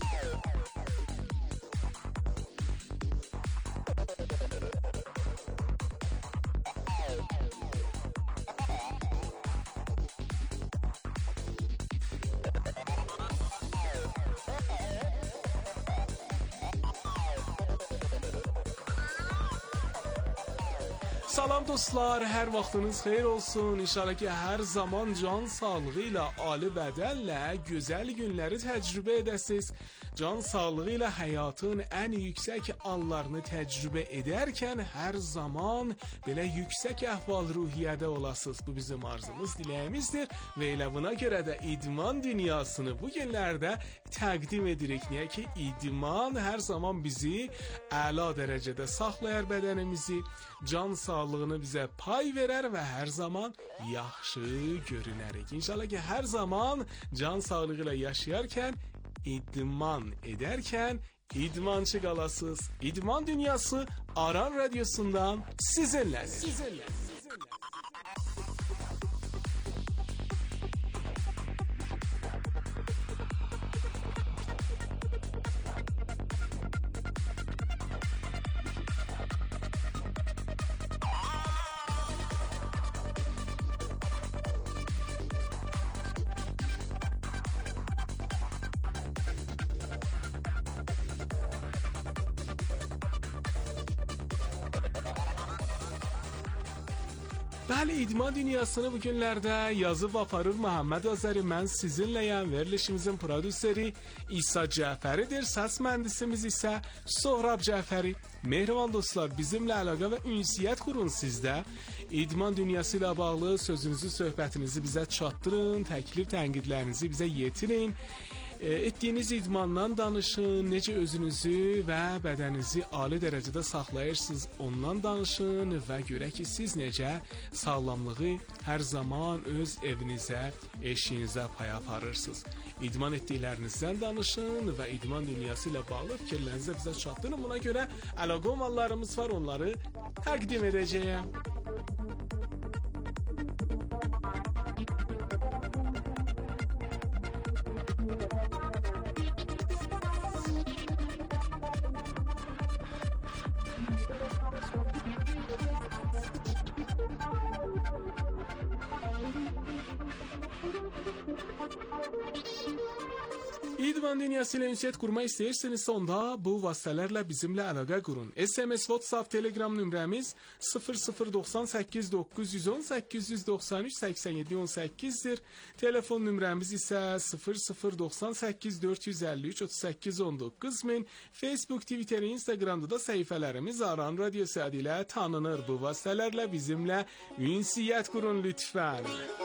[SPEAKER 4] Salam dostlar, hər vaxtınız xeyir olsun. İnşallah ki, hər zaman can sağlığı ilə, ali bədənlə gözəl günləri təcrübə edəsiniz. Can sağlığı ilə həyatın ən yüksək anlarını təcrübə edərkən hər zaman belə yüksək əhval-ruhiyyədə olasınız. Bu bizim arzumuz, diləyimizdir və elə buna görə də idman dünyasını bu günlərdə təqdim edirik. Niyə ki, idman hər zaman bizi əla dərəcədə saxlayar bədənimizi, can sağlığını bizə pay verər və hər zaman yaxşı görünərik. İnşallah ki, hər zaman can sağlığı ilə yaşayarkən, idman edərkən idmançı qalasınız. İdman Dünyası Aran Radiosundan sizinlədir. Bəli, İdman Dünyasını bu günlərdə yazıb aparır Məhəmməd Azəri. Mən sizinləyəm. Verilişimizin prodüseri İsa Cəfəridir. Səs mühəndisimiz isə Sohrab Cəfəri. Mehriban dostlar, bizimlə əlaqə və ünsiyyət qurun sizdə. İdman Dünyası ilə bağlı sözünüzü, söhbətinizi bizə çatdırın, təklif, tənqidlərinizi bizə yetirin. Etdiyiniz idmandan danışın, necə özünüzü və bədəninizi ali dərəcədə saxlayırsınız, ondan danışın və görək ki, siz necə sağlamlığı hər zaman öz evinizə, eşiyinizə pay aparırsınız. İdman etdiklərinizdən danışın və idman dünyası ilə bağlı fikirlərinizi bizə çatdırın. Buna görə əlaqə olmalarımız var, onları təqdim edəcəyəm. İdman Dünyası ilə ünsiyyət qurmaq istəyirsinizsə, onda bu vasitələrlə bizimlə əlaqə qurun. SMS, WhatsApp, Telegram nömrəmiz 0098 910 893 87 18-dir. Telefon nömrəmiz isə 0098 453 38 19 min. Facebook, Twitter, Instagramda da səhifələrimiz Aran Radiosu adı ilə tanınır. Bu vasitələrlə bizimlə ünsiyyət qurun lütfən.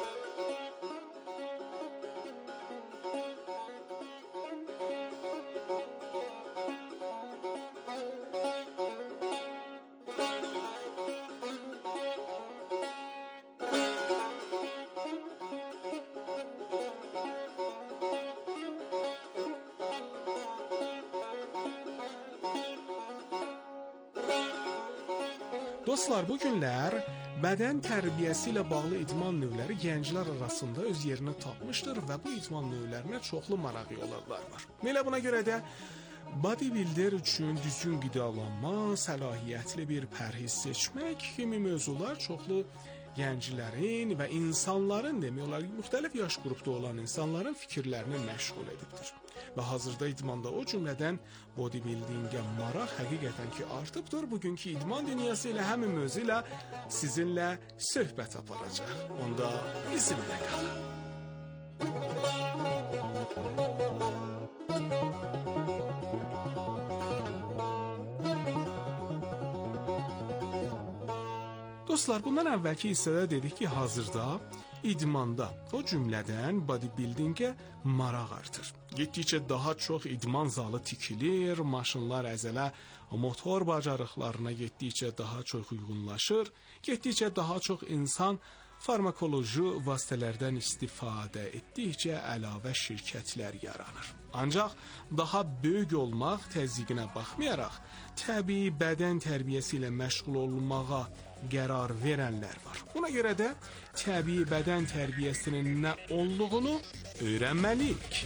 [SPEAKER 4] Dostlar, bu günlər bədən tərbiyəsi ilə bağlı idman növləri gənclər arasında öz yerini tapmışdır və bu idman növlərinə çoxlu maraq yollarlar var. Elə buna görə də bodybuilder üçün düzgün qidalanma, səlahiyyətli bir pərhiz seçmək kimi mövzular çoxlu gənclərin və insanların demək olar müxtəlif yaş qrupda olan insanların fikirlərini məşğul edibdir. Və hazırda idmanda o cümlədən bodybuildingə maraq həqiqətən ki artıbdır. Bugünkü idman dünyası ilə həmin mövzu ilə sizinlə söhbət aparacaq. Onda bizimlə qalın. Dostlar, bundan əvvəlki hissədə dedik ki, hazırda idmanda, o cümlədən bodybuildingə maraq artır. Getdikcə daha çox idman zalı tikilir, maşınlar əzələ motor bacarıqlarına getdikcə daha çox uyğunlaşır, getdikcə daha çox insan farmakoloji vasitələrdən istifadə etdikcə əlavə şirkətlər yaranır. Ancaq daha böyük olmaq təzyiqinə baxmayaraq, təbii bədən tərbiyəsi ilə məşğul olmağa qərar verənlər var. Buna görə də təbii bədən tərbiyəsinin nə olduğunu öyrənməliyik.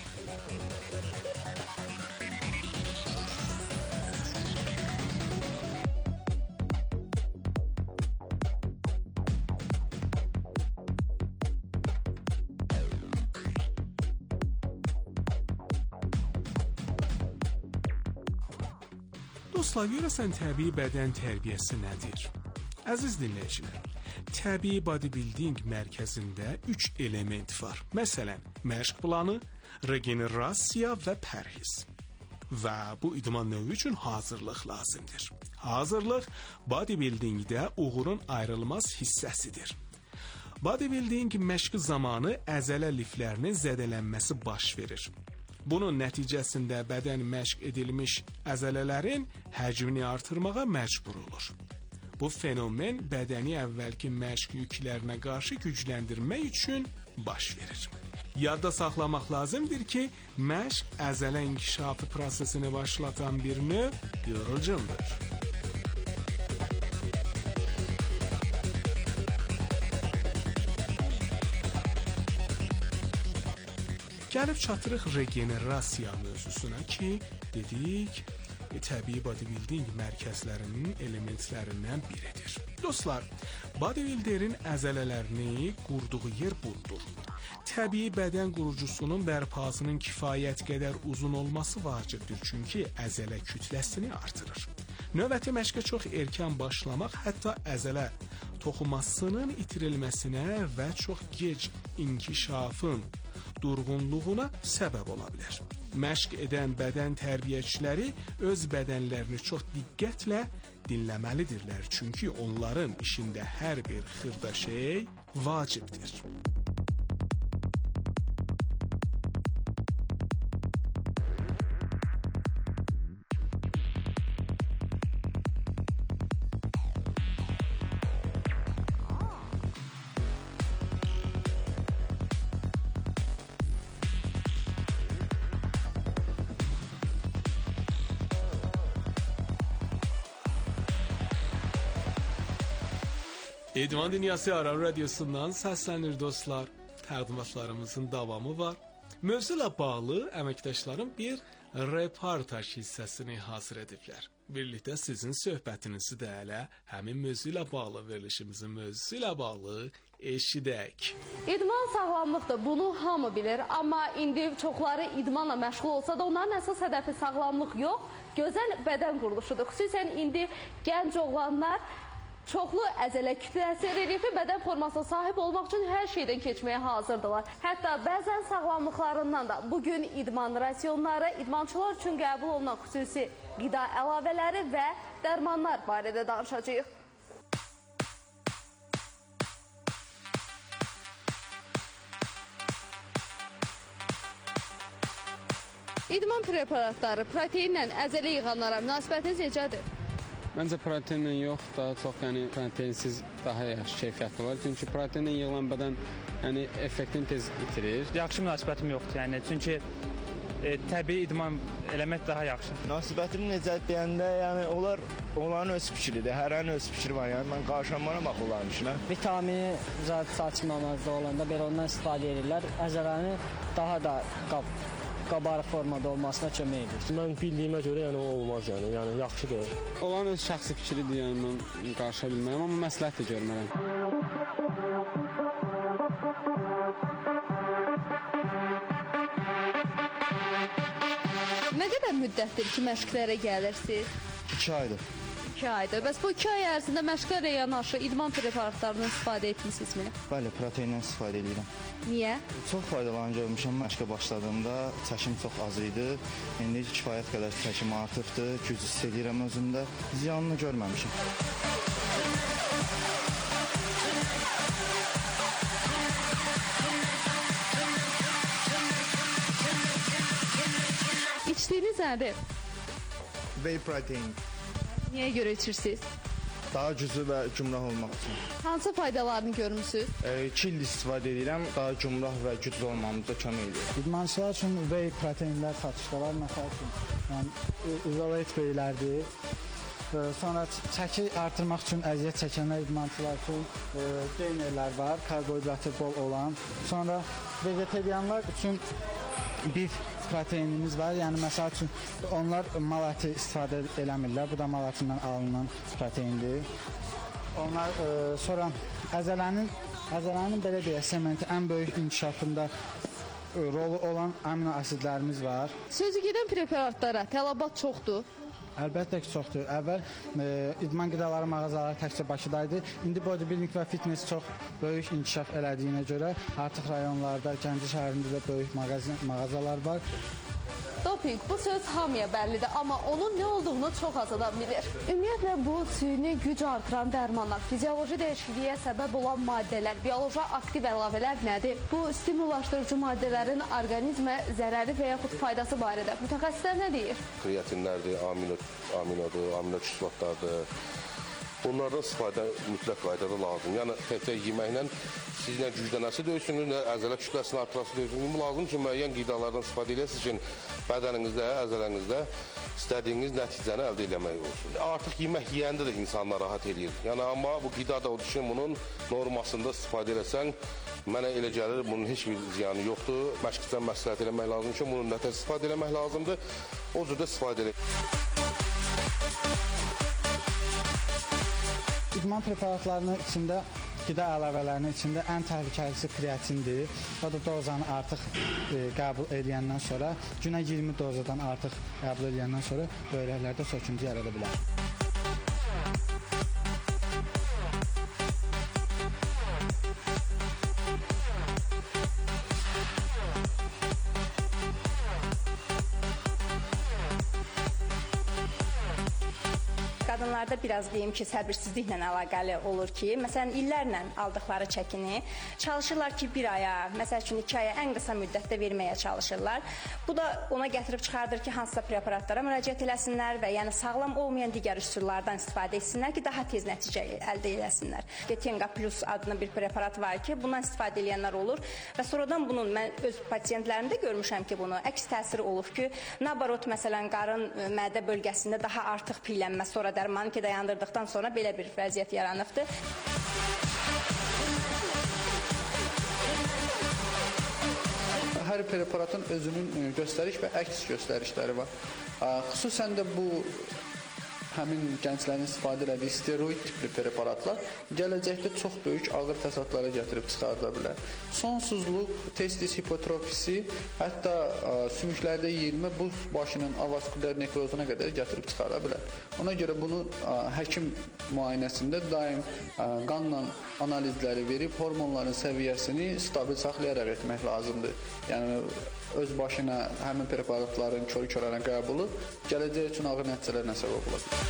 [SPEAKER 4] Dostlar, görəsən təbii bədən tərbiyəsi nədir? Əziz dinləyicilər, təbii bodybuilding mərkəzində 3 element var. Məsələn, məşq planı, regenerasiya və pərhiz. Və bu idman növü üçün hazırlıq lazımdır. Hazırlıq bodybuildingdə uğurun ayrılmaz hissəsidir. Bodybuilding məşqi zamanı əzələ liflərinin zədələnməsi baş verir. Bunun nəticəsində bədən məşq edilmiş əzələlərin həcmini artırmağa məcbur olur. Bu fenomen bədəni əvvəlki məşq yüklərinə qarşı gücləndirmək üçün baş verir. Yadda saxlamaq lazımdır ki, məşq əzələ inkişafı prosesini başlatan bir növ yorucundur. Gəlib çatırıq regenerasiya mövzusuna ki, dedik, təbii bodybuilding mərkəzlərinin elementlərindən biridir. Dostlar, bodybuilderin əzələlərini qurduğu yer budur. Təbii bədən qurucusunun bərpasının kifayət qədər uzun olması vacibdir, çünki əzələ kütləsini artırır. Növbəti məşqə çox erkən başlamaq hətta əzələ toxumasının itirilməsinə və çox gec inkişafın durğunluğuna səbəb ola bilər. Məşq edən bədən tərbiyəçiləri öz bədənlərini çox diqqətlə dinləməlidirlər, çünki onların işində hər bir xırda şey vacibdir. İdman Dünyası Aran Radyosu'ndan səslənir dostlar. Təqdimatlarımızın davamı var. Mövzuyla bağlı əməkdaşlarım bir reportaj hissəsini hazır ediblər. Birlikdə sizin söhbətinizi də elə həmin mövzuyla bağlı, verilişimizin mövzusuyla bağlı eşidək.
[SPEAKER 9] İdman sağlamlıqdır, bunu hamı bilir. Amma indi çoxları idmanla məşğul olsa da onların əsas hədəfi sağlamlıq yox, gözəl bədən quruluşudur. Xüsusən indi gənc oğlanlar çoxlu əzələ kütləsi, relyefi bədən formasına sahib olmaq üçün hər şeydən keçməyə hazırdılar. Hətta bəzən sağlamlıqlarından da bugün idman rasionları, idmançılar üçün qəbul olunan xüsusi qida əlavələri və dərmanlar barədə danışacağıq. İdman preparatları, proteinlə əzələ yığanlara münasibətiniz necədir?
[SPEAKER 6] Məncə proteinlə yox, daha çox proteinsiz daha yaxşı keyfiyyətli var. Çünki proteinlə yığılan bədən effektini tez itirir.
[SPEAKER 10] Yaxşı münasibətim yoxdur, çünki təbii idman eləmək daha yaxşı.
[SPEAKER 11] Münasibətim necə deyəndə, onların öz fikridir, hərənin öz fikri var. Mən qarşılanmana bax onların işinə.
[SPEAKER 12] Vitamini zat saçmamazda olanda belə ondan istifadə edirlər. Əzələni daha da qabarıq formada olmasına kömək edir.
[SPEAKER 13] Mən bildiyimə görə o olmaz, yaxşıdır.
[SPEAKER 6] Olan öz şəxsi fikridir, mən qarşıya bilmərəm, amma məsləhət də görmərəm.
[SPEAKER 9] qədər müddətdir ki, məşqlərə gəlirsiniz?
[SPEAKER 11] 2 aydır.
[SPEAKER 9] 2 aydır. Bəs bu 2 ay ərzində məşqlərlə yanaşı idman preparatlarından istifadə etmisinizmi?
[SPEAKER 11] Bəli, proteindən istifadə edirəm.
[SPEAKER 9] Niyə?
[SPEAKER 11] Çox faydalanıcı görmüşəm. Məşqə başladığımda çəkim çox az idi. İndi kifayət qədər çəkim artıbdır. Güc hiss edirəm özümdə. Ziyanını görməmişəm.
[SPEAKER 9] İçdiyiniz nədir?
[SPEAKER 11] Whey protein.
[SPEAKER 9] Niyə görə içirsiniz?
[SPEAKER 11] Daha güclü və gümrah olmaq üçün.
[SPEAKER 9] Hansı faydalarını görmüsünüz?
[SPEAKER 11] 2 il istifadə edirəm. Daha gümrah və güclü olmamıza kömək edir.
[SPEAKER 14] İdmançılar üçün whey proteinlər satışda var. Məsəl üçün, yəni izolat wheylərdir. Sonra çəki artırmaq üçün əziyyət çəkənlər idmançılar üçün geynerlər var, karbohidratı bol olan. Sonra vegetarianlar üçün bir proteinimiz var. Yəni məsəl üçün onlar mal əti istifadə eləmirlər. Bu da mal ətindən alınan proteindir. Onlar sonra əzələnin belə deyək, sementin ən böyük inkişafında rolu olan amino asidlərimiz var.
[SPEAKER 9] Sözü gedən preparatlara tələbat çoxdur.
[SPEAKER 14] Əlbəttə ki, çoxdur. Əvvəl idman qidaları mağazaları təkcə Bakıdaydı. İndi bodybuilding və fitness çox böyük inkişaf elədiyinə görə artıq rayonlarda, Gəncə şəhərində də böyük mağazalar var.
[SPEAKER 9] Doping, bu söz hamıya bəllidir, amma onun nə olduğunu çox az adam bilir. Ümumiyyətlə, bu süni güc artıran dərmanlar, fizioloji dəyişikliyə səbəb olan maddələr, bioloji aktiv əlavələr nədir? Bu stimullaşdırıcı maddələrin orqanizmə zərəri və yaxud faydası barədə mütəxəssislər nə deyir?
[SPEAKER 15] Kreatinlərdir, aminodur, aminokislotalardır. Bunlardan istifadə mütləq qaydada lazım. Yəni, təkcə yeməklə sizlə güclənəsi döysünüz, əzələ kütləsini artırası döysünüz. Bu lazım ki, müəyyən qidalardan istifadə edəsiniz ki, bədəninizdə, əzələnizdə istədiyiniz nəticəni əldə etmək olsun. Artıq yemək yeyəndə də insanlar rahat edir. Yəni, amma bu qida da odur ki, bunun normasında istifadə edəsən, mənə elə gəlir, bunun heç bir ziyanı yoxdur. Məşqçidən məsləhət eləmək lazım ki, bunun nətər istifadə eləmək lazımdır. O cürdə istifadə edək.
[SPEAKER 14] İdman preparatlarının içində, qida əlavələrinin içində ən təhlükəlisi kreatindir. O da dozanı artıq qəbul edəndən sonra, günə 20 dozadan artıq qəbul edəndən sonra böyrəklərdə söküntü yarada bilər.
[SPEAKER 16] Qadınlarda biraz deyim ki, səbirsizliklə əlaqəli olur ki, məsələn, illərlə aldıqları çəkini çalışırlar ki, 1 aya, məsəl üçün 2 aya ən qısa müddətdə verməyə çalışırlar. Bu da ona gətirib çıxardır ki, hansısa preparatlara müraciət eləsinlər və yəni sağlam olmayan digər üsullardan istifadə etsinlər ki, daha tez nəticə əldə eləsinlər. Getenga Plus adlı bir preparat var ki, bundan istifadə edənlər olur və sonradan bunun mən öz pasiyentlərimdə görmüşəm ki, bunu əks təsiri olub ki, nabarot məsələn, qarın mədə bölgəsində daha artıq piylənmə, sonra dərmanı ki, dayandırdıqdan sonra belə bir vəziyyət yaranıbdır.
[SPEAKER 17] Hər preparatın özünün göstəriş və əks göstərişləri var. Xüsusən də bu həmin gənclərin istifadə elədiyi steroid tipli preparatlar gələcəkdə çox böyük ağır fəsadlara gətirib çıxarda bilər. Sonsuzluq, testis hipotrofisi, hətta sümüklərdə yeyilmə buz başının avaskulyar nekrozuna qədər gətirib çıxara bilər. Ona görə bunu həkim müayinəsində daim qanla analizləri verib hormonların səviyyəsini stabil saxlayaraq etmək lazımdır. Yəni öz başına həmin preparatların kör-körənə qəbulu gələcək üçün ağır nəticələrlə səbəb ola bilər.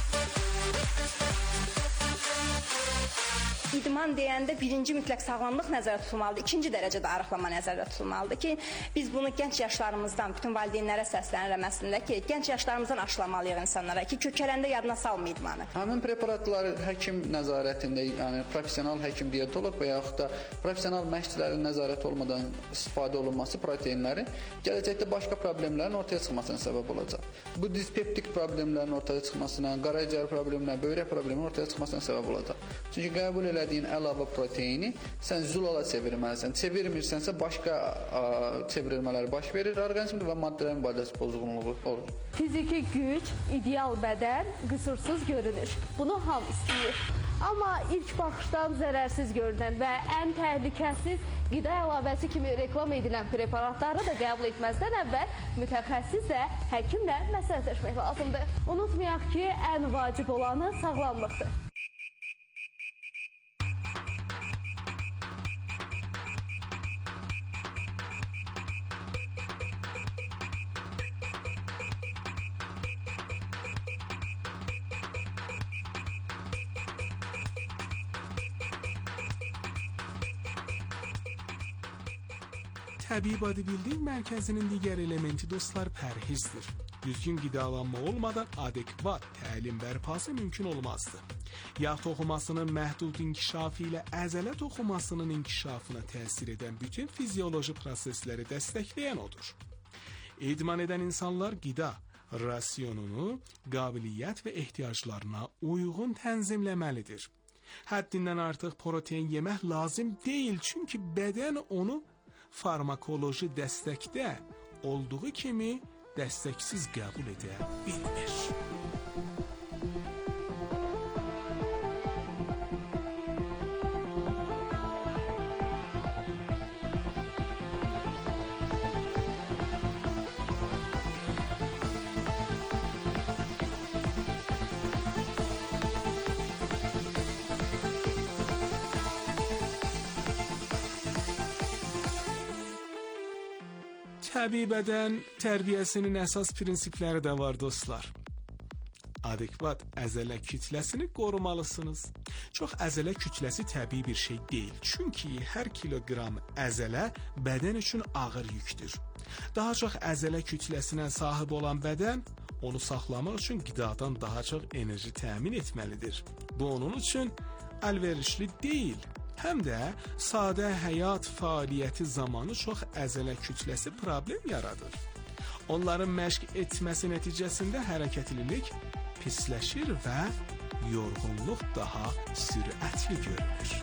[SPEAKER 16] İdman deyəndə birinci mütləq sağlamlıq nəzərdə tutulmalıdır, ikinci dərəcədə arıqlama nəzərdə tutulmalıdır ki, biz bunu gənc yaşlarımızdan, bütün valideynlərə səslənirəm əslində ki, gənc yaşlarımızdan aşılamalıyıq insanlara ki, kökələndə yadına salma idmanı.
[SPEAKER 17] Həmin preparatlar həkim nəzarətində, yəni professional həkim diyetolog və yaxud da professional məşqçilərin nəzarəti olmadan istifadə olunması proteinlərin gələcəkdə başqa problemlərin ortaya çıxmasına səbəb olacaq. Bu dispeptik problemlərin ortaya çıxmasına, qaraciyər problemlərin, böyrək probleminin ortaya çıxmasına səbəb olacaq. Çünki qəbul elədiyin əlavə proteini sən zulala çevirməlisən. Çevirmirsənsə başqa çevrilmələr baş verir orqanizmdə və maddələrin mübadiləsiz pozğunluğu olur.
[SPEAKER 9] Fiziki güc, ideal bədən, qüsursuz görünüş. Bunu hamı istəyir. Amma ilk baxışdan zərərsiz görünən və ən təhlükəsiz qida əlavəsi kimi reklam edilən preparatları da qəbul etməzdən əvvəl mütəxəssislə, həkimlə məsləhətləşmək lazımdır. Unutmayaq ki, ən vacib olanı sağlamlıqdır.
[SPEAKER 4] Təbii bodybuilding mərkəzinin digər elementi dostlar pərhizdir. Düzgün qidalanma olmadan adekvat təlim bərpası mümkün olmazdı. Yağ toxumasının məhdud inkişafı ilə əzələ toxumasının inkişafına təsir edən bütün fizioloji prosesləri dəstəkləyən odur. İdman edən insanlar qida rasionunu qabiliyyət və ehtiyaclarına uyğun tənzimləməlidir. Həddindən artıq protein yemək lazım deyil, çünki bədən onu farmakoloji dəstəkdə olduğu kimi dəstəksiz qəbul edə bilmir. Təbii bədən tərbiyəsinin əsas prinsipləri də var dostlar. Adekvat əzələ kütləsini qorumalısınız. Çox əzələ kütləsi təbii bir şey deyil. Çünki hər kiloqram əzələ bədən üçün ağır yükdür. Daha çox əzələ kütləsinə sahib olan bədən onu saxlamaq üçün qidadan daha çox enerji təmin etməlidir. Bu onun üçün əlverişli deyil. Həm də sadə həyat fəaliyyəti zamanı çox əzələ kütləsi problem yaradır. Onların məşq etməsi nəticəsində hərəkətlilik pisləşir və yorğunluq daha sürətli görünür.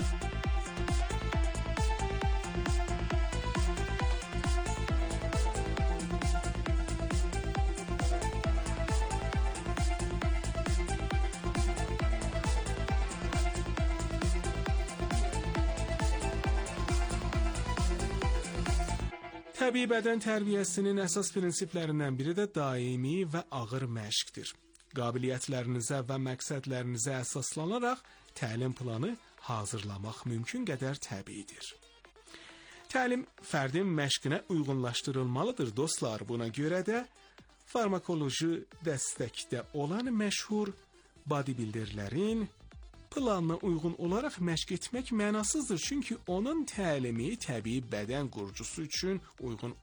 [SPEAKER 4] Təbii bədən tərbiyəsinin əsas prinsiplərindən biri də daimi və ağır məşqdir. Qabiliyyətlərinizə və məqsədlərinizə əsaslanaraq təlim planı hazırlamaq mümkün qədər təbiidir. Təlim fərdin məşqinə uyğunlaşdırılmalıdır dostlar. Buna görə də farmakoloji dəstəkdə olan məşhur bodybuilderlərin planına uyğun olaraq məşq etmək mənasızdır. Çünki onun təlimi təbii bədən qurucusu üçün uyğun